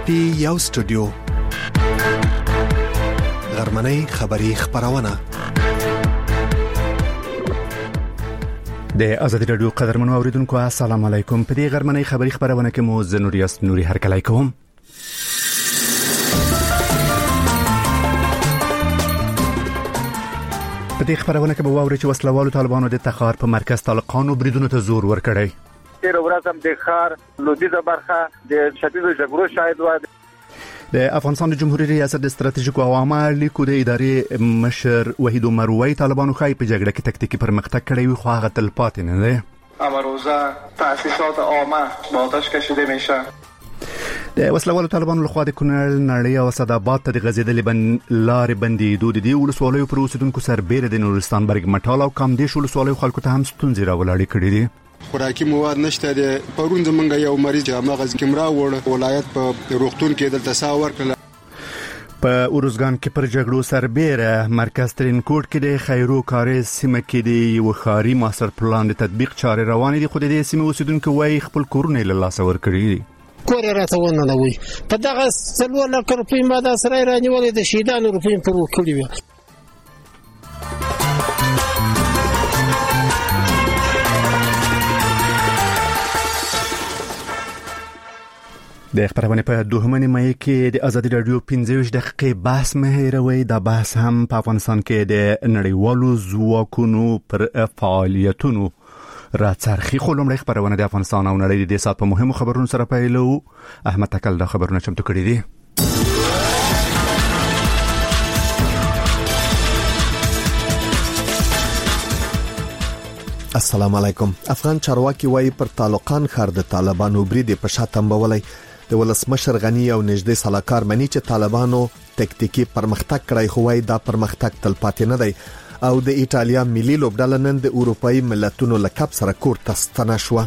پی یو سټوډیو غرمنۍ خبری خبرونه د آزادی رادیو قدرمنو اوریدونکو السلام علیکم. په دې غرمنۍ خبری خبرونه کې مو زنوریاس نوري هرکلای کوم. په دې خبرونه کې به واوري چې وسلوالو طالبانو د تخار په مرکز طالقانو بریدونو ته زور ورکړی. تیر ورځ هم د خار لودیزه برخه د شدید جګړو شاهد و. د افغانستان د جمهوریت ریاست د ستراتیژیکو عوامل لیکو د ادارې مشر وحید مروی طالبانو خای په جګړه کې تکتیکی پرمختګ کړی وي، خو هغه تلپاتې نه دی. امروزه تأسیسات عامه با آتش کشیده میشه. د وسلوالو طالبانو لخوا د کونړ نړۍ او اسداباد ته د غزیدلې لارې بندېدو د دې ولسوالیو پر اوسیدونکو سربېره د نورستان برګ مټال او کامدیش ولسوالیو خلکو ته هم ستونزې راولاړې کړې دي. خوراکي مواد نشته. د پرون زمونږ یو مریض مغز کیمرا وړ ولایت په روغتون کې دلته ساور کړل. په اورزګان کې پر جګړو سربېره مرکز ترینکوټ کې د خیرو کاري سیمه کې د یو ښاري ماستر پلان د تطبیق چارې روانې دي، خو د دې سیمې اوسیدونکو وايي خپل کورونه له لاسه ورکړي دي. کور راته ونه وي په دغه 3 لک روپۍ ماده سره رانیولې د شهیدانو روپۍ پر وکړي وي. د خبرونه په دوهمه نیمه کې د آزادی رادیو 15 دقیقې بحث مهیروي. دا بحث هم په افغانستان کې د نړیوالو ځواکونو پر فعالیتونو راڅرخي. خو لومړی خبرونه د افغانستان او نړۍ د سات په مهمو خبرونو سره پیلو. احمد تکل دا خبرونه چمتو کړی دي. السلام علیکم. افغان چارواکي وايي پر طالقان ښار د طالبانو برید په شاتم بولای. د ولسمشر غنی او نږدې سلاکار منی چې طالبانو تکتیکی پرمختګ کړی، خو وايي دا پرمختګ تلپاتې نه دی او د ایټالیا ملي لوبډله نن د اروپאי ملتونو لقب سره کور ته ستنه شوه.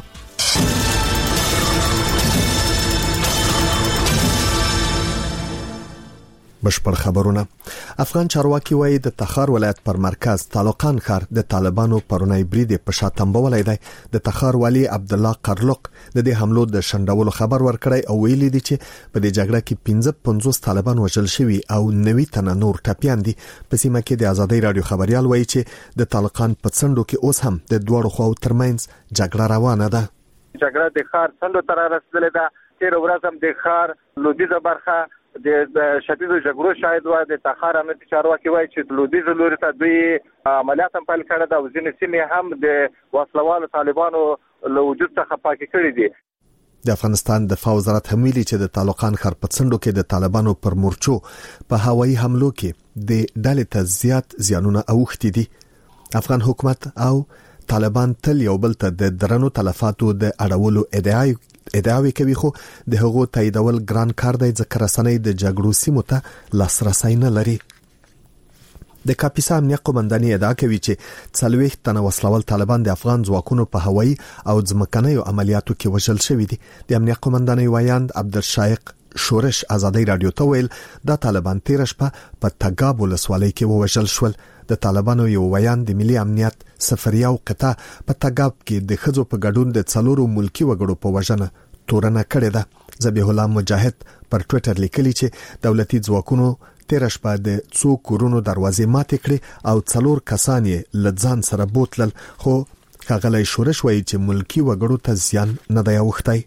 بشپړ خبرونه. افغان چارواکي وايي د تخار ولایت پر مرکز طالقان ښار د طالبانو پرونی برید په شاتم بولای دی. د تخار والی عبد الله قرلق د دې حملو د شندولو خبر ورکړی او ویلي دی چې په دې جګړه کې 55 طالبان وژل شوي او 90 تنه نور ټپيان دي. په سیمه کې د آزادۍ رادیو خبريال وايي چې د طالقان په څنډو کې اوس هم د دوړو خواو ترمنځ جګړه روانه ده. جګړه د خار څنډو تر رسیدلې ده. تیر ورځ هم د خار لودیزه برخه د شدید جګړو شاهد و. د تخار امنیتي چارواکي وایي چې لودیزه لوري ته دوی عملیات هم پیل کړي دا او ځینې سیمې هم د وسلوالو طالبانو له وجود څخه پاکې کړي دي. د افغانستان د دفاع وزارت هم ویلي چې د طالقان ښار په څنډو کې د طالبانو پر مورچو په هوایي حملو کې د ډلې ته زیات زیانونه اوښتي دي. افغان حکومت او طالبان تل یو بل ته د درنو تلفاتو د اړولو ادعاوې کوي، خو د هغو تاییدول ګران کار دی ځکه رسنۍ د جګړو سیمو ته لاسرسی نه لري. د کاپیسا امنیه قومنداني ادعا کوي چې 40 تنه وسلوال طالبان د افغان ځواکونو په هوایي او ځمکنیو عملیاتو کې وژل شوي دي. د امنیه قومنداني وایاند عبدالشایق شورش آزادۍ رادیو ته ویل دا طالبان تیر شپه په تګاب ولسوالۍ کې وژل شول. د طالبانو یو ویان د ملي امنیت سفریه او قطع په تګاب کې د خځو په ګډون د 4 ملکی وګړو په وژنه تورنه کړې ده. ذبیح الله مجاهد پر ټوئیټر لیکلی چې دولتي ځواکونو تیر شپه د 2 کورونو دروازې ماتې کړې او 4 کسان یې لځان سره بوتلل، خو ښاغلی شورش وایي چې ملکی وګړو ته زیان نه دی اوښتی.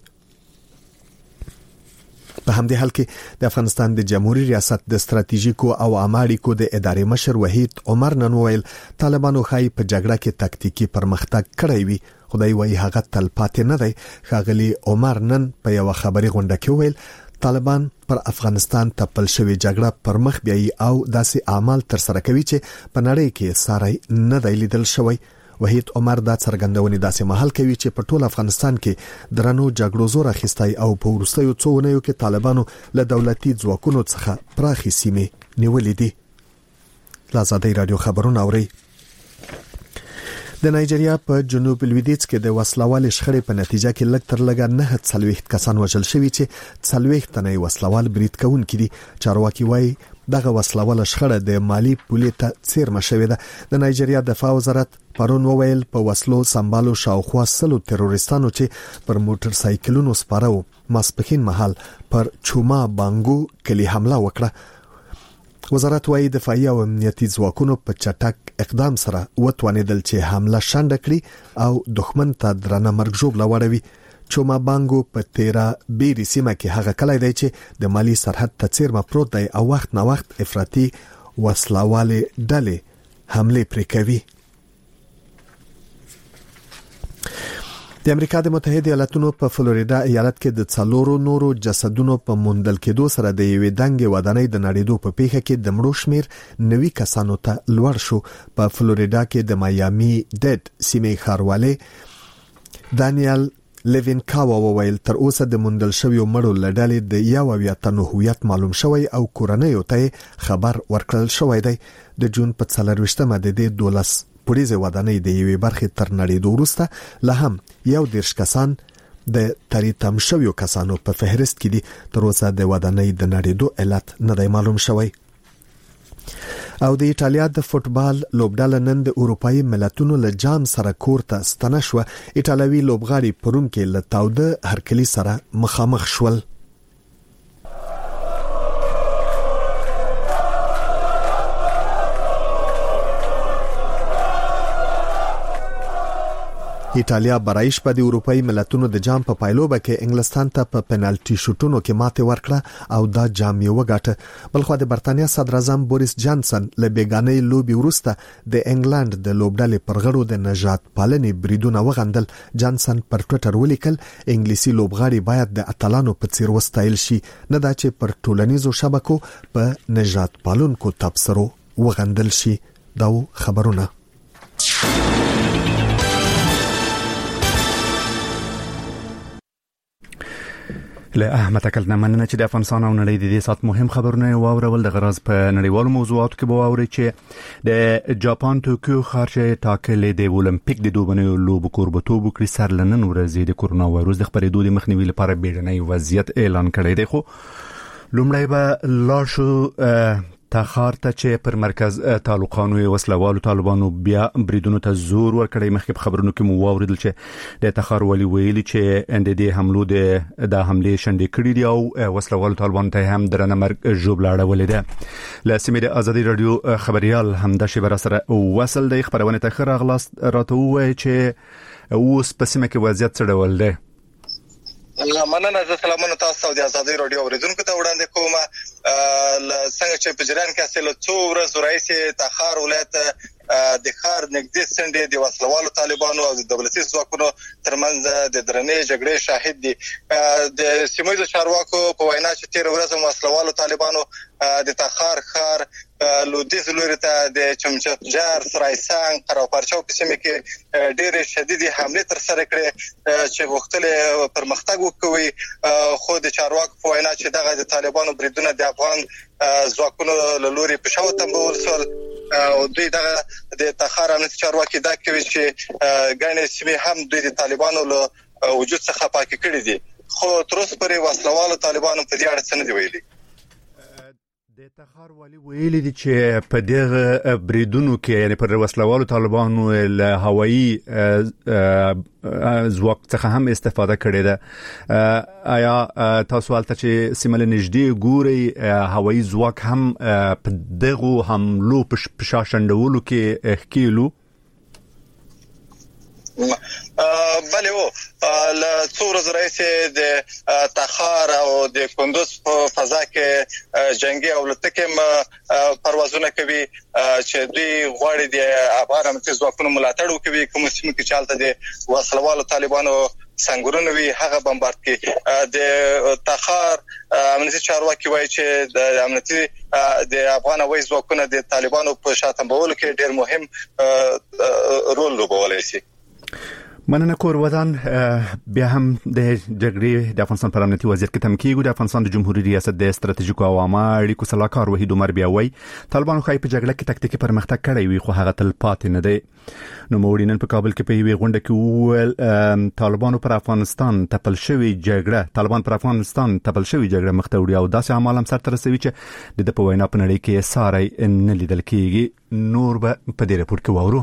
په همدې حال کې د افغانستان د جمهوریت ریاست د ستراتیژیکو او عاماړیکو د ادارې مشر وحید عمر نن ویل طالبانو خای په جګړه کې تکتیکی پرمختګ کړی وي، خدای وایي هغه تلپاتې نه دی. ښاغلی عمر نن په یو خبري غونډه کې ویل طالبان پر افغانستان تپل شوی جګړه پر مخ بیاي او داسې اعمال تر سره کوي چې په نړۍ کې ساري نه دی لیدل شوی. وحید عمر دا څرګندونې داسې مهال کوي چې په ټول افغانستان کې درنو جګړو زور اخیستای او په وروستیو څو ونیو کې طالبانو له دولتي ځواکونو څخه پراخي سیمې نیولې دي. آزادۍ رادیو خبرونه اوري. د نایجیریا په جنوب لویدیځ کې د وسلوال شخړې په نتیجه کې لږ تر لږه 9 کسان وژل شوي چې 40 تنه وسلوال برید کوونکي دي. چارواکي وايي دغه وسلواله شخړه د مالی پولې ته څیرمه شوې ده. د نایجیریا دفاع وزارت پرون وویل په وسلو سمبالو شاوخوا 100 تروریستانو چې پر موټر سایکلونو سپاره وو ماسپخین مهال پر چوما بانګو کلی حمله وکړه. وزارت وايي دفاعي او امنیتي ځواکونو په چټک اقدام سره وتوانیدل چې حمله شنډ کړي او دښمن ته درنه مرګ ژوبله وړوي. چوما بانګو په تیرا بیری سیمه کې هغه کلی دی چې د مالی سرحد ته څیرمه پروت دی او وخت نه وخت افراطي وسلواله ډلې حمله پرې کوي. د امریکا د متحده ایالاتونو په فلوریدا ایالت کې د 4 نورو جسدونو په موندل کېدو سره د یوې دنګې ودانۍ د نړیدو په پیښه کې د مړو شمیر 90 کسانو ته لوړ شو. په فلوریدا کې د مایامي ډډ سیمې ښاروالۍ دانیال لیوینکاوا وویل تر اوسه د موندل شویو مړو لړلې د 1 تنو هویت معلوم شوی او کورنۍ ته خبر ورکړل شوی دی. د جون په 24مه د 12 پولیسو ودانۍ د یوې برخې تر نړیدو وروسته لا هم 11 کسان د تریتم شویو کسانو په فهرست کې دي. تر اوسه د ودانۍ د نړیدو علت نه دی معلوم شوی. او د ایټالیا د فوتبال لوبډله نن د اروپאי ملتونو له جام سره کور ته ستنه شو. ایټالوي لوبغاړي پروم کې له تاوده هرکلی سره مخامخ شول. ایټالیا برایش په د اروپאי ملتونو د جام په پایلوبه کې انګلستان ته په پنالټي شوټونو کې ماته ورکړه او دا جام یې وګاټه. بلخو د برتانیا صدر اعظم بوریس جانسن له بیګانې لوبي وروسته د انګلند د لوبډلې پرغړو د نجات پالنې بریدونه وغندل. جانسن پر ټوئیټر ولیکل انګلیسي لوبغاړي باید د اتلانو په څیر وستایل شي، نه دا چې پر ټولنیزو شبکو په نجات پالونکو تبصرو وغندل شي. دا خبرونه له احمد اکلنا مننه چې د افغانستان او نړۍ د دې سات مهم خبرونه واورول. د غرض په نړیوالو موضوعاتو کې به واوري چې د جاپان توکیو ښار چې ټاکلې د اولمپیک د دوبنیو لوبو کوربتوب وکړي سر لنن ورځې د کورونا وایروس د خپرېدو د مخنیوي لپاره بیړنی وضعیت اعلان کړی دی. خو لومړی به لاړ شو تخار ته چې پر مرکز تعلقانو وسلوالو طالبانو بیا بریدونو ته زور ورکړی. مخکې په خبرونو کې مو واوریدل چې د تخار ولی ویلي چې اند دې حملو د حمله شنډې کړې دي او وسلوالو طالبانو ته هم درنه مرګ ژوبله اړولې ده. له سیمې د ازادي رادیو خبريال همدا شی بر سره وصل دی. خبرونه ته خره اغلاس راته وای چې اوس په سیمه کې وضعیت څه ډول دی. مننه. زه سلامونه تاسو د ازادي رادیو اوریدونکو ته وړاندې کوم. څنګه چې په جریان کې اصل څو ورځې راځي تخار ولایت د خار نږدې سندې د وسلوالو طالبانو او د دولتي ځواکونو ترمنځ د درنې جګړې شاهد دي. د سیمایي چارواکو په وینا چې تیر ورځ وسلوالو طالبانو د تخار خار لودیز لوري ته د چمچجار سرایسان قراپارچاو په سیمه کې ډېر شدیدي حمله تر سره کړې چې وختله پرمختګ وکوي. خو د چارواکو په وینا چې دغه د طالبانو بریدونه د افغان ځواکونو له لوري په شاو تنبول سول او دوی دغه د تخار امنیتي چارواکي دا کوي چې ګڼې سیمې هم دوی د طالبانو له وجود څخه پاکې کړې دي. خو تر اوسه پورې وسلوالو طالبانو په دې اړه څه نه دی ویلي. د تخار والی ویلي دي چې په دغه بریدونو کې یعنی پر وسلوالو طالبانو له هوایي ځواک څخه هم استفاده کړې ده. آیا تاسو ولته چې سیمه نږدې ګوري هوایي ځواک هم په دغه حملو په شاشندولو کې احکیلو؟ بله و څو ورځې راځي د تخار او د کندوز په فضا کې جنگي الوتکې پروازونه کوي چې دوی غواړي د افغان امنیتي ځواکونو ملاتړ وکړي. کوم سیمه کې چالتته د وسلوالو طالبانو څنګهونه وی هغه بمبارد کې د تخار امنیتي چارواکي وایي چې د امنیتي د افغان وایي ځواکونه د طالبانو په شاتنبولو کې ډېر مهم رول لوبولی شي. مننه کور ودان بیا هم د جګړې د افغانستان پر امنیتي وضعیت کې تمکیږي. د افغانستان د جمهوریت ریاست د استراتیژیکو او عامه اړیکو صلاحکار وحید عمر بیا وایي طالبانو خای په جګړه کې تکتیکي پرمختګ کړی وي خو هغه تل پاتې نه دی. نو موړینن په کابل کې په یوه غونډه کې وویل طالبان پر افغانستان تپل شوی جګړه مخ ته وړي او داسې اعمال هم سرته رسوي چې د په وینا په نړۍ کې ساري نه لیدل کېږي. نور به په دې رپورټ کې واورو.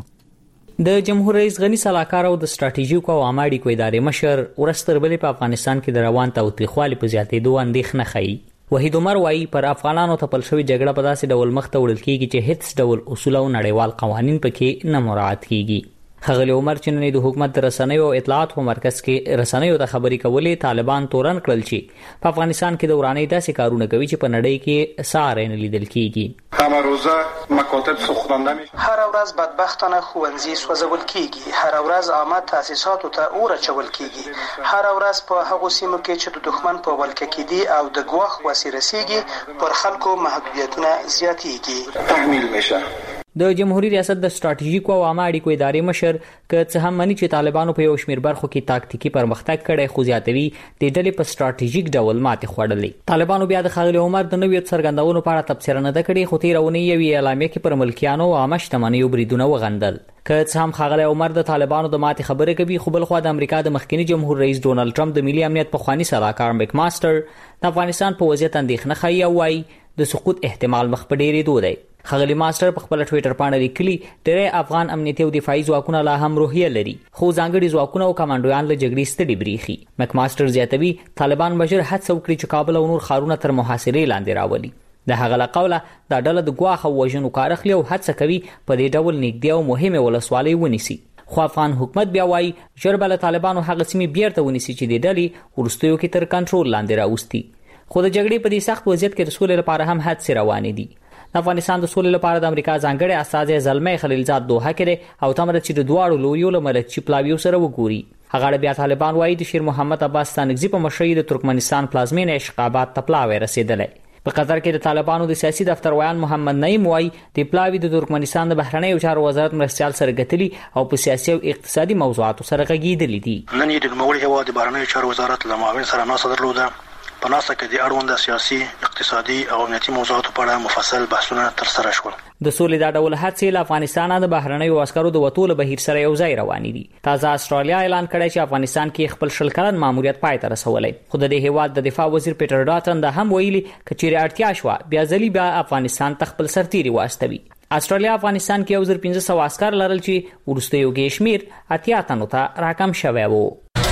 د جمهور رئیس غنی صلاحکار او د استراتیژیکو او عامه اړیکو ادارې مشر ورستربلې په افغانستان کې د روان تاوتریخوالي په زیاتېدو اندېښنه ښيي. وحید عمر وایي پر افغانانو تپل شوی جګړه په داسې ډول مخ ته وړل کېږي چې هیڅ ډول اصول او نړیوال قوانین پکې نه مراعات کېږي. خغلی عمر چې نن د حکومت د رسنیو او اطلاعات په مرکز کې رسنیو ته خبرې کولې طالبان تورن کړل چې په افغانستان کې د ورانۍ داسې کارونه کوي چې په نړۍ کې ساري نه لیدل کېږي. همه روزه مکاتب سوختانده میشه. هر ورځ بدبختانه ښوونځي سوځول کېږي. هر ورځ عامه تاسیساتو ته اور اچول کېږي. هر ورځ په هغو سیمو کې چې د دښمن په ولکه کې دي او د ګواښ وسیله رسیږي پر خلکو محدودیتونه زیاتېږي. تحمیل میشه. د جمهوریت ریاست د استراتیژیکو او عامه اړیکو ادارې مشر که څه هم مني چې طالبانو په یو شمېر برخو کې تاکتیکي پرمختګ کړی خو زیاتوي د ډلې په استراتیژیک ډول ماتې خوړلې. طالبانو بیا د خغلی عمر د نویو څرګندونو په اړه تبصره نه ده کړې خو تېرونې یوې اعلامیه کې پر ملکیانو او عامه شتمنیو بریدونه وغندل. که څه هم خغلی عمر د طالبانو د ماتې خبره کوي خو بل خو د امریکا د مخکنی جمهور رئیس ډونالد ټرمپ د ملي امنیت پخوانی صلاحکار میک ماستر د افغانستان په وضعیت اندېښنه ښيي او وايي د سقوط احتمال مخ په ډېرېدو دی. خغلی ماستر په خپل ټوئیټر باندې لیکلي ډېر افغان امنیتي او دفاعي ځواکونه لا هم روحیه لري خو ځانګړي ځواکونه او کمانډویان له جګړې ستړي بریښي. میک ماستر زیاتوي طالبان بشر هڅه وکړي چې کابل او نور ښارونه تر محاصرې لاندې راولي. د هغه له قوله دا ډله د ګواښ او وژنو کار اخلي او هڅه کوي په دې ډول نږدې او مهمه ولسوالۍ ونیسي. خو افغان حکومت بیا وایي ژر به له طالبانو هغه سیمې بیرته ونیسي چې د ډلې وروستیو کې تر کنټرول لاندې راوستي. خو د جګړې په دې سخت وضعیت کې د سولې لپاره هم هڅې روانې دي. د افغانستان د سولې لپاره د امریکا ځانګړي استازی زلمي خلیلزاد دوحه کې او تمره چې د دواړو لویو لمرچی پلاویو سره وګوري. هغه بیا طالبان وایي د شیر محمد عباس ستانکزي په مشرۍ د ترکمنستان پلازمینه اشقابات ته پلاوی رسیدلې. په قطر کې د طالبانو د سیاسي دفتر ویان محمد نعیم وایي د پلاوی د ترکمنستان د بهرنیو چارو وزارت مرستيال سره غتلی او په سیاسي او اقتصادي موضوعاتو سره غږیدلې دي. نن یې د نوموړي هیواد د بهرنیو چارو وزارت له معاون سره ناسه درلوده. په ناسه کې د اړوند سیاسي، اقتصادي او امنیتي موضوعاتو په اړه مفصل بحثونه ترسره شول. د سولې دا ډول هڅې له افغانستان د بهرنیو عسکرو د وټول بهیر سره یو ځای روانې دي. تازه استرالیا اعلان کړی چې افغانستان کې خپل شل کلن ماموریت پای ته رسولی. خو د دې هیواد د دفاع وزیر پیټر ډاټن دا هم ویلي کچېرې اړتیا شوه بیا ځلې بیا افغانستان ته خپل سرتیري واستوي. استرالیا افغانستان کې 1500 عسكر لرل چې ورستیو کې شمیر 80 تنو ته راکم شوی وو.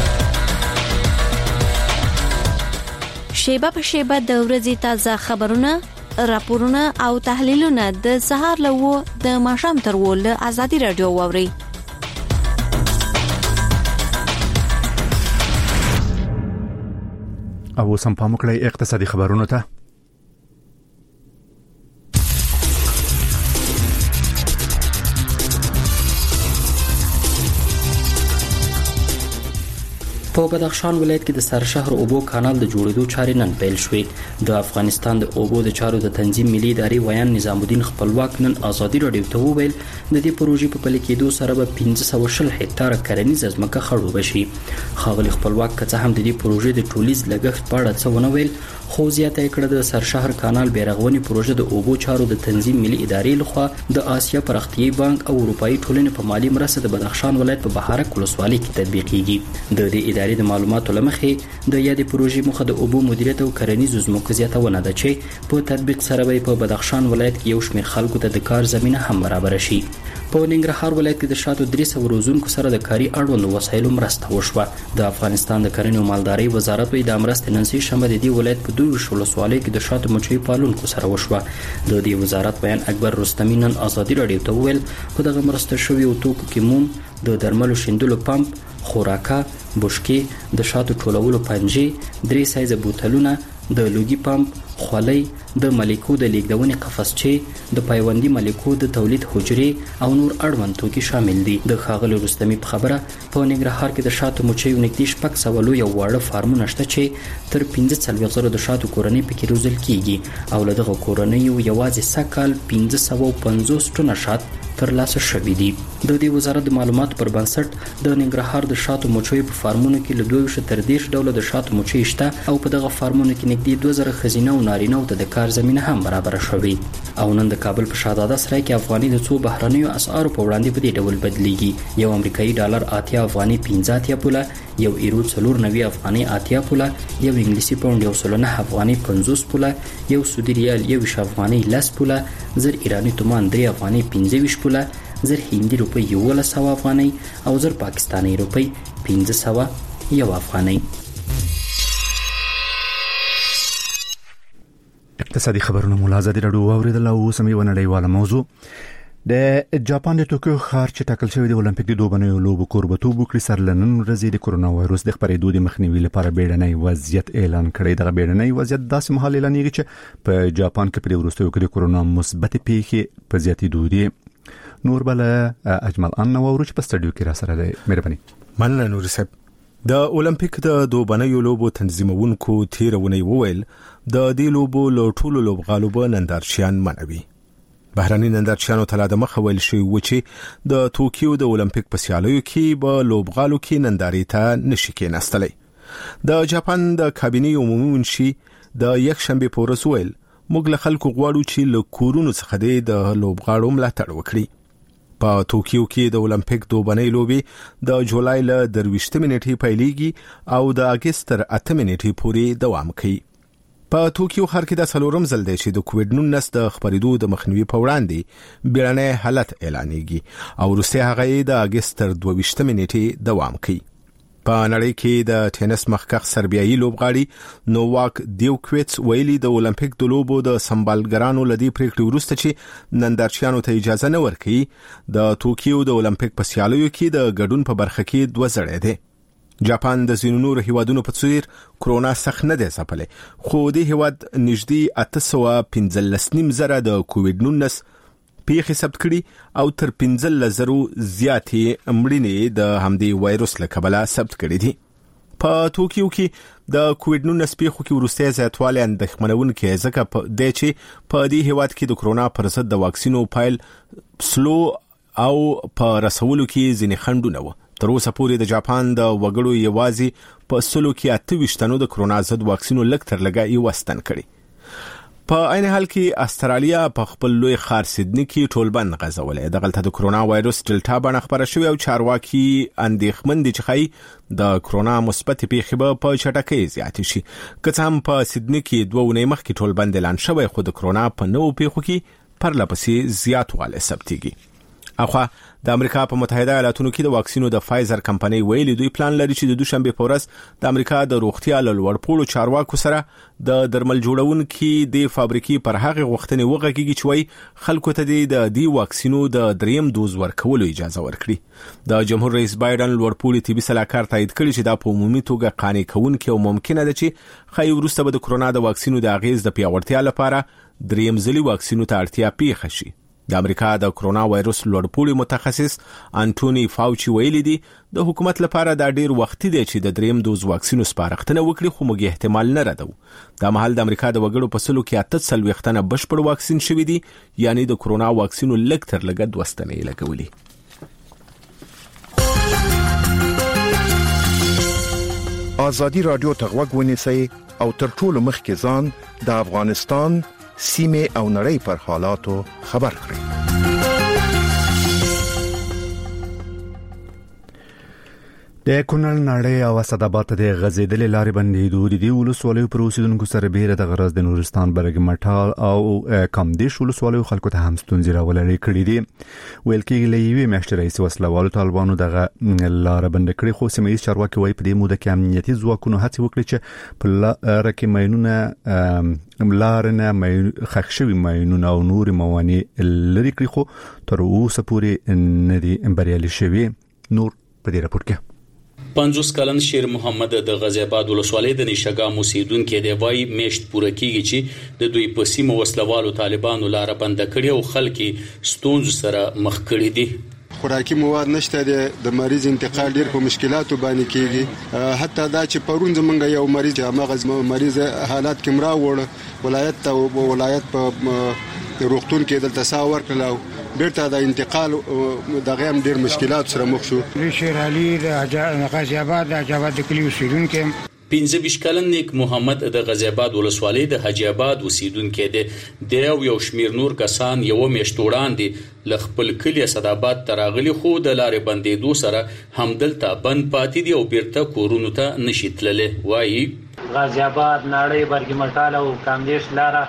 شیبه په شیبه د ورځې تازه خبرونه، راپورونه او تحلیلونه د سهار لوو د ماښام تر ول ازادي رادیو ووري. او سم پام وکړئ اقتصادي خبرونه ته. په بدخشان ولایت کې د سرشهر اوبو کانال د جوړېدو چارې نن پیل شوې. د افغانستان د اوبو د چارو د تنظیم ملي ادارې ویان نظام الدین خپلواک نن ازادي رادیو ته وویل د دې پروژې په پلي کېدو سره به 1520 هکتاره کرنیزه ځمکه خړوبه شي. ښاغلي خپلواک که څه هم د دې پروژې د ټولیز لګښت په اړه څه ونه ویل خو زیاته کړه د سرشهر کانال بیرغونی پروژه د اوبو چارو د تنظیم ملي ادارې لخوا د آسیا پرختیايي بانک او اروپאי ټولنې په مالی مرسته د بدخشان ولایت په بهارک ولسوالۍ کې تطبیقېږي. د دې ادارې د معلوماتو لمخې د یادې پروژې مخه د اوبو مدیریت او کرنیزو ځمکو زیاتونه ده چې په تطبیق سره به په بدخشان ولایت کې یو شمېر خلکو ته د کار زمينه هم برابر شي. په ننګرهار ولایت کې د شاتو 300 روزونکو سره د کاري اړوند وسایلو مرسته وشوه. د افغانستان د کرنې او مالدارۍ وزارت وی د مرستې نن سې شنبه د دې ولایت په 2 ولسوالۍ کې د شاتو مچۍ پالونکو سره وشوه. د دې وزارت بیان اکبر رستمی نن ازادي رادیو ته ویل په دغه مرسته شوی او توکو کې موم د درملو شیندلو پمپ، خوراکه، بشکې، د شاتو ټولولو پنجې، 3 سایزه بوتلونه، د لوګي پمپ، خولۍ، د ملیکو د لیږدونې قفسچې، د پیوندي ملیکو د تولید حجرې او نور اړوند توکي شامل دي. د ښاغلي رستمی په خبره په ننګرهار کې د شاتو مچیو نږدې 600 لوی واړه فارمونه شته چې تر 15,000 د شاتو کورنۍ پکې روزل کیږي او له دغه کورنیو یوازې سږ کال 1550 ټنه شات ترلاسه شوي دي. د دې وزارت د معلوماتو پر بنسټ د ننګرهار د شاتو مچیو په فارمونو کې له 22 تر 30 ډوله د شاتو مچي شته او په دغه فارمونو کې نږدې 2000 ښځینه او نارینه ته د کار زمينه هم برابر شوې. او نن د کابل په شهزاده سرای کې افغاني د څو بهرنیو اسعارو په وړاندې په دې ډول بدلیږي. یو امریکایي ډالر 80 افغاني 15 پوله، یو ایرو 490 افغاني 80 پوله، یو انګلیسي پاوند 109 افغاني 50 پوله، یو سعودي ریال 1 افغاني 10 پوله، زر ایرانی تومان 3 افغاني 25 پوله، زر هندي روپی 1100 افغاني او زر پاکستاني روپی 501 افغاني. اقتصادي خبرونه مولا زادي راډیو اوریدل او سمې ونړیواله موضوع د جاپان د ټوکیو ښار چې ټاکل شوی د اولمپیک د دوبنیو لوبو کوربتوب وکړي سره لنن ورځې د کورونا وایروس د خپرېدو د مخنیوي لپاره بیړنی وضعیت اعلان کړی. دغه بیړنی وضعیت داسې مهال اعلانېږي چې په جاپان کې په وروستیو کې د کورونا مثبت پیښې په زیاتېدو دي. نور بل اجمل ان نوورچ په سټډیو کې را سره دی. مهرباني. مننه نور صاحب. د اولمپیک د دوبنیو لوبو تنظیمونکو تیرونی وویل د دې لوبو له ټولو لوبغالو به نندارچیان منوي. بهرني نندارچیانو ته د مخ ویل شوی و چې د ټوکیو د اولمپیک په سیالیو کې به لوبغالو کې ننداري ته نشي کېناستلی. د جاپان د کابینې عمومي منشي د یک شنبه په ورځ ویل موږ له خلکو غواړو چې له کورونو څخه د لوبغاړو ملاتړ وکړي. په ټوکیو کې د اولمپیک دوبنۍ لوبې د جولای له 23 نیټې پیلېږي او د اگست تر 8 نیټې پورې دوام کوي. په ټوکیو ښار کې د څلورم ځل دی چې د کووډ-19 د خپرېدو د مخنیوي په وړاندې بیړنی حالت اعلانېږي او وروسته هغه د اگست تر 22 نیټې دوام کوي. په نړۍ کې د ټینس مخکښ سربیایي لوبغاړي نوواک دیوکویټس ویلي د اولمپیک د لوبو د سمبالګرانو لدی پریکړې وروسته چې نندارچیانو ته اجازه نه ورکړي د ټوکیو د اولمپیک په سیالیو کې د ګډون په برخه کې 2 ځړې دي. جاپان د ځینو نورو هیوادونو په څیر کرونا سخت نه دی ځپلی، خو د هیواد نږدې 815 زره د کووډ-19 پیښې ثبت کړي او تر 15,000 زیاتې مړینې د همدې وایروس له کبله ثبت کړي دي. په ټوکیو کې د کووډ-19 پیښو کې وروستی زیاتوالی اندېښمنونکی ځکه دی چې په دې هیواد کې د کرونا پر ضد د واکسینو پایل سلو او په رسولو کې ځینې خنډونه وو. تر اوسه پورې د جاپان د وګړو یوازې په 100 کې 28 تنو د کرونا ضد واکسینو لږ تر لږه یو وستن کړي. په عین حال کې استرالیا په خپل لوی ښار سیدنی کې ټولبند غځولې. دغلته د کرونا وایروس ډلټا بڼه خپره شوې او چارواکي اندېښمن دي چې ښایي د کرونا مثبت پیښې به په چټکۍ زیاتې شي. که څه هم په سیدنی کې 2 اونۍ مخکې ټولبند اعلان شوی، خو د کرونا په نوو پیښو کې پرلپسې زیاتوالی ثبتېږي. اخوا د امریکا په متحده ایالاتونو کې د واکسینو د فایزر کمپنۍ ویلي دوی پلان لري چې د دوشنبه په ورځ د امریکا د روغتیا له لوړپوړو چارواکو سره د درمل جوړونکو د فابریکې پر هغه غوښتنې وغږیږي چې وایي خلکو ته د دې واکسینو د 3م دوز ورکولو اجازه ورکړي. د جمهور رئیس بایدن لوړپوړي طبي سلاکار تایید کړي چې دا په عمومي توګه قانع کوونکی او ممکنه ده چې خای وروسته به د کرونا د واکسینو د اغیز د پیاوړتیا لپاره 3م ځلي واکسینو ته اړتیا پیښ شي. د امریکا د کرونا وایروس لوړپوړي متخصص انټونی فاوچي ویلي دي د حکومت لپاره دا ډیر وخت دی چې د 3م دوز واکسینو سپارښتنه وکړي، خو موږ احتمال نه ردو. دا مهال د امریکا د وګړو په 100 کې 8 تنه بشپړ واکسین شوي دي، یعنی د کرونا واکسینو لږ تر لږه 2 ستنې لګولي. ازادي رادیو ته غوږ ونیسئ او تر ټولو مخکې ځان د افغانستان سیمه او نړۍ پر حالاتو خبر کړئ. د کونړ نړۍ او اسداباد د غزیدلې لارې بندېدو د ولسوالیو پر اوسیدونکو سره بیره د غرض د نورستان برګ مټال او کمدیش ولسوالیو خلکو ته هم ستونزې راولري کړې دي. ویل کېږي له یوې میاشتې راهیسې وسلوالو طالبانو دغه لاره بند کړې، خو سیمه ییز چارواکي وایي په دې موده کې امنیتي ځواکونو هڅې وکړي چې په لاره کې ماینونه لارنه خښ شوي ماینونه او نور موانع لري کړي، خو تر اوسه پورې نه دي بریالي شوي. نور په دې راپور کې 50 کلن شیر محمد د غزی آباد ولسوالۍ د نشګام اوسیدونکو دی وایي میشت پوره کیږي چې د دوی په سیمه وسلوالو طالبانو لار بند کړي او خلک ستونزو سره مخ کړي دي. خوراکي مواد نشته، د مریض انتقال ډیر په مشکلاتو باندې کیږي. حتی دا چې پرون زمونږ یو مریض هغه مریض حالات کې مراوړ ولایت ته ولایت په روغتون کې دلته ساور کړل بیرته د انتقال دغه هم ډیر مشکلات سره مخ شو. شیر علي د غازی آباد د حاجی د کلی اوسیدونکو 15 کلن نیک محمد د غازی آباد ولسوالۍ د حاجی آباد اوسیدونکو دی یو شمیر نور کسان یو میاشت وړاندې ل خپل کلی صداباد تراغلی خو د لارې بندیدو سره همدلته بند پاتې دی او بیرته کورونو ته نشي تللی. وایي غازی آباد ناړۍ برګی مټاله او کامدیش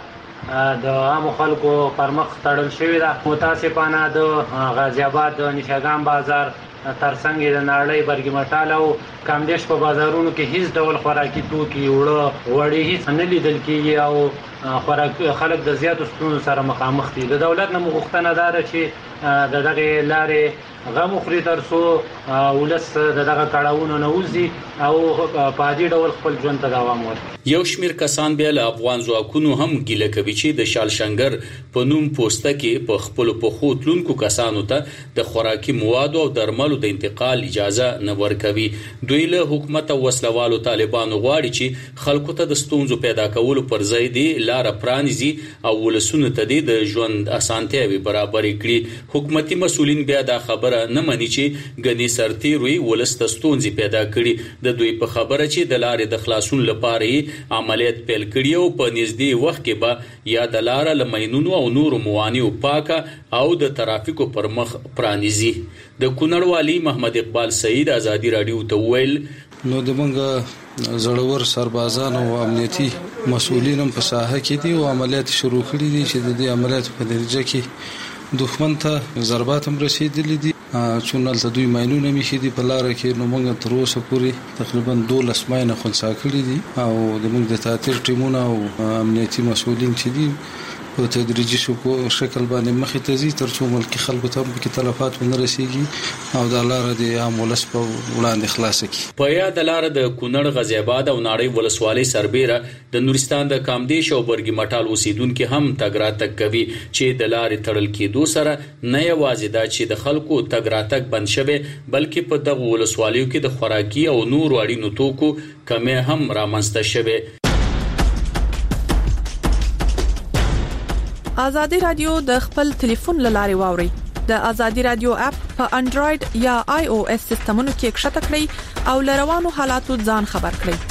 لاره د عام خلکو پرمخ تړل شوی ده. متاسفانه د غازی آباد د نشاګان بازار ترڅنګ د ناړۍ برګی مټاله او کامدیش په بازارونو کې هیڅ ډول خوراکي توکي وړي هیڅ نه لیدل کیږي او خوراک خلک د زیاتو ستونزو سره مخامخ دي. د دولت نه مغوښتنه ده چې د دغه لارې غم خوري تر څو ولس دغه کړهونو نه وځي او په عادي ډول خپل ژوند ته دوام ورکړي. یو شمیر کسان بیا له افغان ځواکونو هم ګیله کوي چې د شالشنګر په نوم پوسټه کې په خپل پخو تلونکو کسانو ته د خوراکي موادو او درملو د انتقال اجازه نه ورکوي. دوی له حکومت او وسلوالو طالبانو غواړي چې خلکو ته د ستونزو پیدا کولو پر ځای دی لار پرانیزي او ولسونو ته د ژوند اسانتیاوي برابر کړي. حکومتي مسؤلین بیا دا خبره نه مني چې غني سرتیروي ولست ستونزې پیدا کړي. د دوی په خبره چې د لارې د خلاصون لپاره عملیات پیل کړي او په نږدې وخت کې به یا د لار لمینونو او نور موانعو پاکه او د ترافیکو پر مخ پرانیزي. د کونړ والی محمد اقبال سعید ازادي رادیو ته ویل نو د منګه زړور سربازان او امنیتي مسؤلین هم په ساحه کې دي او عملیات شروع کړي دي چې د دې عملیات په نتیجه کې دښمن ته ضربات هم رسیدلي دي. چونل ته دوی ماینونه میشي دي په لار کې نو موږ تر اوسه پورې تقریبا 12 ماینه خلصا کړي دي او د موږ د تعطیل ټیمونه او امنیتي مسؤلین چې دي په تدریجي شکل باندې مخې ته ځي تر څو ملکي خلکو ته په کې تلفات ونه رسیږي او د لار د عام ولس په وړاندې خلاص کړي. په یاد لار د کونړ غازی آباد او ناړۍ ولسوالۍ سربیره د نورستان د کامدیش او برګی مټال اوسیدونکو هم تګ راتګ کوي چې د لارې تړل کېدو سره نه یوازې دا چې د خلکو تګ راتګ بند شوی بلکې په دغه ولسوالیو کې د خوراکي او نور اړینو توکو کمی هم رامنځته شوی. آزادی رادیو د خپل ټلیفون لارې واوري. د آزادی رادیو اپ په انډراید یا آی او اس سیستمونو کې ښکته کړئ او لروانو حالاتو ځان خبر کړئ.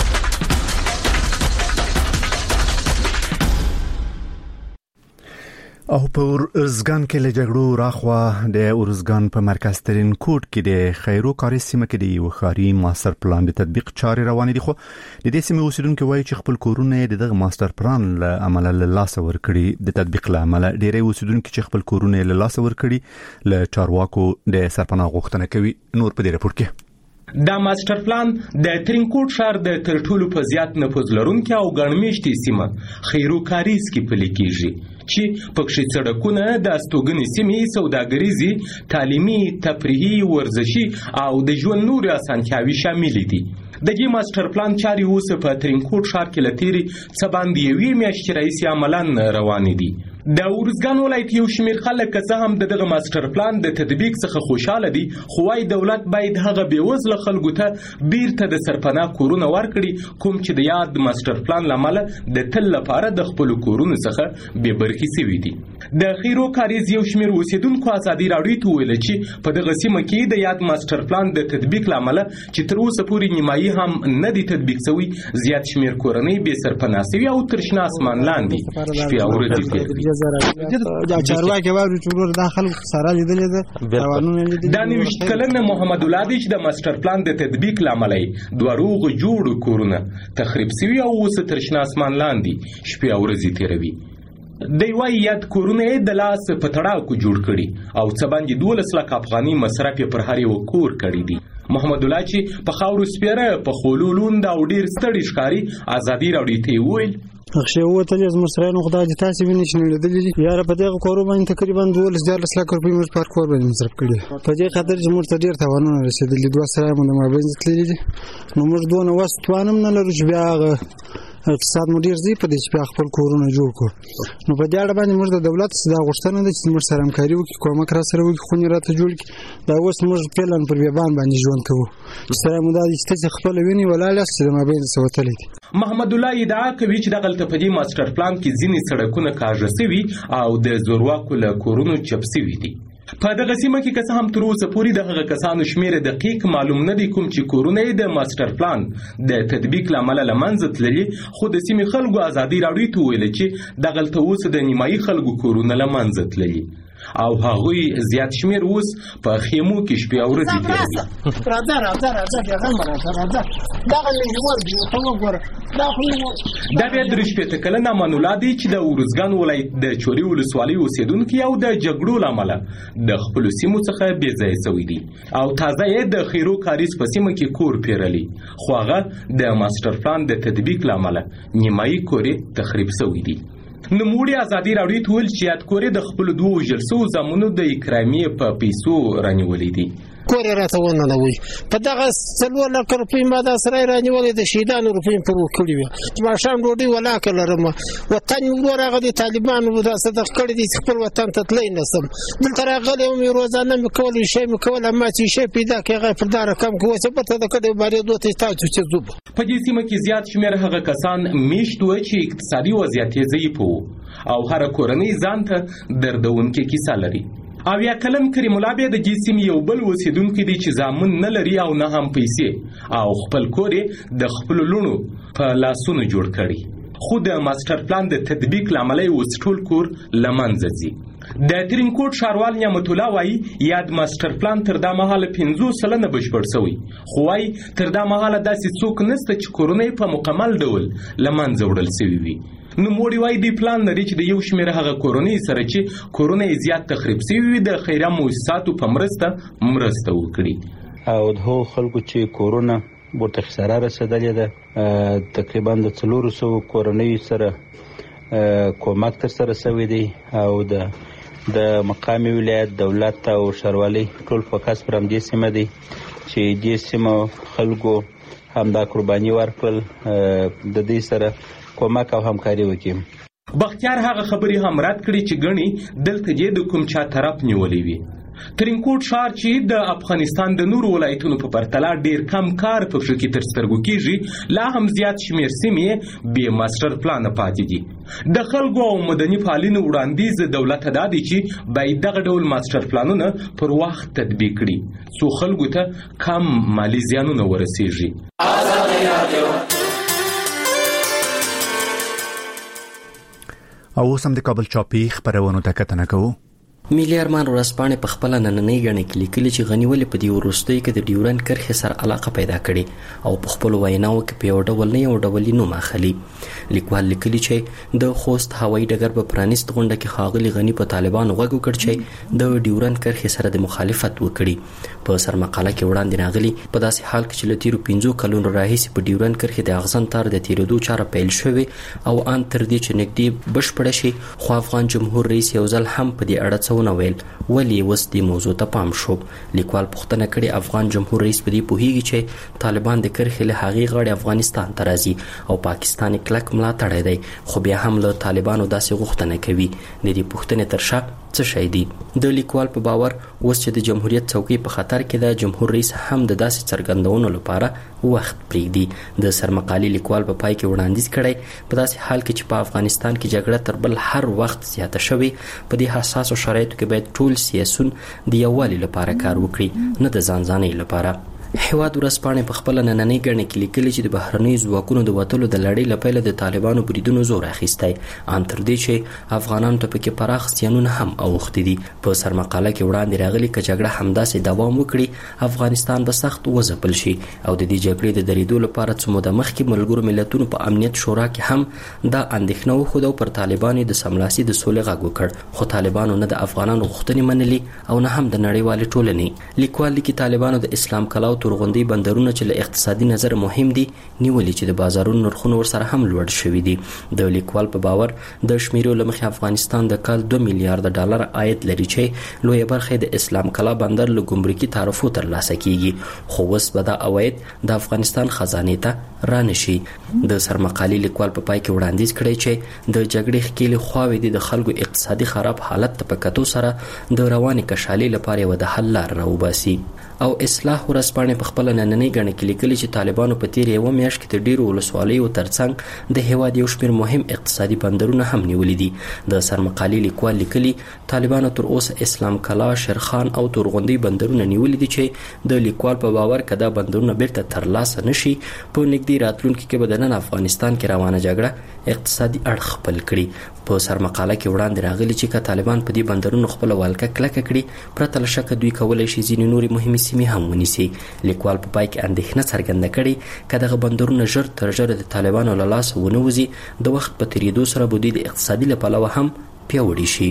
او په ارزګان کې له جګړو راخوا د ارزګان په مرکز ترين کوټ کې د خیرو کاري سیمه کې د یو ښاري ماستر پلان د تطبیق چارې روانې دي. خو د دې سیمې اوسیدونکو وایي چې خپل کورونه د دغه ماستر پلان له عمله له لاس ورکړي. د تطبیق له عمله ډېری اوسیدونکو چې خپل کورونه له لاس ورکړي له چارواکو د سرپناه غوښتنه کوي. نور په دې راپور کې دا ماستر پلان د ترینکوټ ښار د تر ټولو په زیات نفوذ لرونکي او ګڼمېشتي سیمه خیرو کاریز کې پلي کیږي چې پکښې سړکونه د استوګنې سیمې سوداګریزي تعلیمي تفریحي ورزشي او د ژوند نور اسانتیاوي شامل دي. د دې ماستر پلان چارې اوس په ترینکوټ ښار کې لتيري څه باندې یوې میاشتې راهیسې عملاً روانې دي. د ارزګان ولایت یو شمیر خلک که هم دغه ماستر پلان د تطبیق څخه خوشاله دي خو وايي دولت باید هغه بېوزله خلکو ته بیرته د سرپناه کورونه ورکړي کوم چې د یاد ماستر پلان لامل د تل لپاره د خپل کورونو څخه بې برخې شوي دي. د خیرو کاریز یو شمیر اوسیدونکو ازادي راډیو ته ویل چې په دغه سیمه کې د یاد ماستر پلان د تطبیق لامل چې تر اوسه پورې نیمایي هم نه دي تطبیق شوی زیات شمیر کورنۍ بې سرپناه شوي او تر شنه اسمان لاندې شپې او ورځې تېروي. دا چارواکي وایي چې دا خلک سره لیدلې ده روانونه لیدلې. دا 90 کلن محمد الله د ماستر پلان د تطبیق لامل دوه روغ جوړ کورونه تخریب شوي او اوس تر شنه اسمان لاندې شپې او ورځې تېروي. دی وايي یاد کورونه د لاس په تړاو کو جوړ کړي او څه باندې 12 لک افغاني مصرف پر هر یو کور کړی دي. محمد الله چې په خاورو سپیره په خولولوند او ډیر ستړي ښکاری ازادي راډیو ته ویل اخشي وته زموږ سره نو خدای دې تاسو وینئ چې لیدلې یاره په دغه کورو باندې تقریبا 12 لک روپۍ موږ پر کور باندې مصرف کړي. په دې خاطر چې موږ ته ډیر تاوانونه رسیدلې. دوه سره موږ مابین تللې نو موږ دوه وس توانم نه لرو چې بیا اقتصاد مو ډیر زی په دې چې خپل کورونه جوړ کړو. نو په دې اړه باندې موږ د دولت دا غوښتنه ده چې موږ سره همکاري وکړي، کومک را سره وکړي، خونې راته جوړ کړي. دا اوس موږ پلان پر بیابان باندې ژوند کوو چې سره موږ د دې خپل ویني ولاله چې د مابین څه وتلې دي. محمد الله ادعا کوي چې د غلطفدي ماستر پلان کې ځینې سړکونه کاږه سوي او د زورواکو له کورونو چپ سوي دي. په دغه سیمه کې که څه هم تر اوسه پورې د هغه کسانو شمېر دقیق معلوم نه دی کوم چې کورونه یې د ماستر پلان د تطبیق له امله له منځه تللي، خو د سیمې خلکو ازادي راډیو ته وویل چې دغلته اوس د نیمایي خلکو کورونه له منځه تللي او هغوی زیات شمېر اوس په خیمو کې شپې او ورځې تېروي. دا بیا 83 کلن امان الله دی چې د ارزګان ولایت د چوري ولسوالۍ اوسېدونکی او د جګړو له امله د خپلو سیمو څخه بې ځایه سوی دی او تازه یې د خیرو کاریز په سیمه کې کور پیرلی، خو هغه د ماستر پلان د تطبیق له امله نیمایي کور یې تخریب سوی دی. نوموړي ازادي راډیو ته ویل چې یاد کورې د خپلو 2 وژل سوو زامنو د اکرامیې په پیسو رانیولې دي. کور راته وننوي په دغه 4 لک روپۍ ما د سره رانیولې د شهیدانو روپۍ پر وکړي وي. ماښام ډوډۍ ولاکه لرم، وطن مې ورور هغه د طالبانو د صدق کړی دي چې خپل وطن ته تللی نسم. دلته راغلی مې روزانه مې کول شی مې کول، اما چې شی پیدا کړي هغه پر دا رقم کوي چې پته د کډې باندې دوته تاسو چې زوب په دې سیمه کې زیات شمېر هغه کسان میشت وو چې اقتصادي وضعیت یې ضعیف وو او هر کورنۍ ځان ته دردونکې کیسه لري. او یا کلن کریم الله بیا د دې سیمې یو بل اوسېدونکی دی چې زامن نه لري او نه هم پیسې او خپل کور یې د خپلو لوڼو په لاسونو جوړ کړي، خو د ماستر پلان د تطبیق له امله یې اوس ټول کور له منځه ځي. د ترینکوټ ښاروال نعمت الله وایي یاد ماستر پلان تر دا مهاله 50 سلنه بشپړ سوی، خو وایي تر دا مهاله داسې څوک نسته چې کورونه یې په مکمل ډول له منځه وړل سوي وي. نوموړي وایي دوی پلان لري چې د یو شمېر هغه کورنۍ سره چې کورونه یې زیات تخریب سوي وي د خیریه مؤسساتو په مرسته وکړي او د هغو خلکو چې کورونه ورته خساره رسېدلې ده تقریبا د 400 کورنیو سره کومک ترسره سوی دی او د مقام ولایت دولت او ښاروالۍ ټول فوکس پر همدې سیمه دی چې دې سیمه خلکو همدا قرباني ورکړل د دې سره کومک او همکاري وکړي. بختیار هغه خبرې هم رد کړي چې ګڼي دلته یې د کوم چا طرف نیولې وي. ترینکوټ ښار چې د افغانستان د نورو ولایتونو په پرتله ډیر کم کار په پښو کې تر سترګو کیږي، لا هم زیات شمېر سیمې بې ماستر پلانه پاتې دي. د خلکو او مدني فعالینو وړاندیز دولت دا دی چې باید دغه ډول ماستر پلانونه پر وخت تطبیق کړي څو خلکو ته کم مالی زیانونه ورسیږي. او اوس هم د کابل چاپی خبرونو ته کتنه کوو. ملي ارمان ورځپاڼې په خپل نننۍ غڼې کې لیکلي چې غنی ولې په دې وروستۍ کې د ډیورند کرښې سره علاقه پیدا کړي او په خپل ویناو کې په یو ډول نه یو ډول نوم اخلي. لیکوال لیکلي چې د خوست هوایي ډګر په پرانیست غونډه کې ښاغلي غنی په طالبانو غږ وکړ چې د ډیورند کرښې سره د مخالفت وکړي. په سرمقاله کې وړاندې راغلي په داسې حال کې چې له تیرو 15 کلونو راهیسې په ډیورند کرښې د اغزن تار د تیرېدو چاره پیل شوې او ان تر دې چې نږدې بشپړه شي، خو افغان جمهور رئیس یو ځل هم په دې اړه څه ونه ویل. ولی اوس دې موضوع ته پام شو. لیکوال پوښتنه کړې افغان جمهور رئیس په دې پوهیږي چې طالبان د کرښې له هغې غاړې افغانستان ته راځي او پاکستان کلک ملاتړی دی، خو بیا هم له طالبانو داسې غوښتنه کوي. د دې پوښتنې تر شا څه شی دی؟ د لیکوال په باور اوس چې د جمهوریت څوکۍ په خطر کې ده، جمهور رئیس هم د داسې څرګندونو لپاره وخت پرېږدي. د سرمقالي لیکوال په پای کې وړاندیز کړی په داسې حال کې چې په افغانستان کې جګړه تر بل هر وخت زیاته شوې، په دې حساسو شرایطو کې باید ټول سیاسون د یووالي لپاره کار وکړي، نه د ځانځانۍ لپاره. هیواد ورځپاڼې په خپل نننۍ غڼې کې لیکلي چې د بهرنیو ځواکونو د وتلو د لړۍ له پیله د طالبانو بریدونو زور اخیستی، ان تر دې چې افغانانو ته پکې پراخ زیانونه هم اوښتي دي. په سرمقاله کې وړاندې راغلي که جګړه همداسې دوام وکړي، افغانستان به سخت وځپل شي او د دې جګړې د درېدو لپاره څه موده مخکې ملګرو ملتونو په امنیت شورا کې هم دا اندېښنه وښوده او پر طالبانو د سملاسي د سولې غږ وکړ، خو طالبانو نه د افغانانو غوښتنې منلي او نه هم د نړیوالې ټولنې. لیکوال لیکي طالبانو د اسلام کلا او تورغوندي بندرونه چې له اقتصادي نظر مهم دي نیولې چې د بازارونو نرخونه ورسره هم لوړ شوي دي. د لیکوال په باور د شمیرو لمخې افغانستان د کال 2 میلیارډ ډالر عاید لري چې لویه برخه د اسلام کلا بندر له ګمرکي تعرفو ترلاسه کیږي، خو اوس به دا عواید د افغانستان خزانه ته رانشي. د سرمقالي لیکوال په پای کې وړاندیز کړی چې د جګړې ښکېلې خواوې د خلکو اقتصادي خراب حالت ته په کتو سره د رواني کشالي لپاره یو د حل لار راوباسي. او اصلاح ورځپاڼې په خپل نننۍ غڼه کې لیکلي چې طالبانو په تیر یو میاشت کې د ډیرو ولسوالیو ترڅنګ د هیواد یو شمېر مهم اقتصادي بندرونه هم نیولي دي. د سرمقالي لیکوال لیکلي طالبانو تر اوسه اسلام کلا، شیرخان او تورغوندي بندرونه نیولي دي چې د لیکوال په باور کدا بندرونه بیرته ترلاسه نشي په نږدې راتلونکي کې به د نن افغانستان کې روانه جګړه اقتصادي اړخ خپل کړي. په سرمقاله کې وړاندې راغلي چې که طالبان په دې بندرونو خپل والکه کلکه کړي پرته له شکه دوی کولی شي ځینې نورې مهمې سیمې هم ونیسي. لیکوال په پای کې اندېښنه څرګنده کړې که دغه بندرونه ژر تر ژره د طالبانو له لاسه ونه وځي د وخت په تېرېدو سره به دوی د اقتصادي له پلوه هم پیاوړي شي.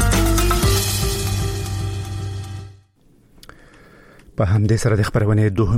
په همدې سره د خبرونې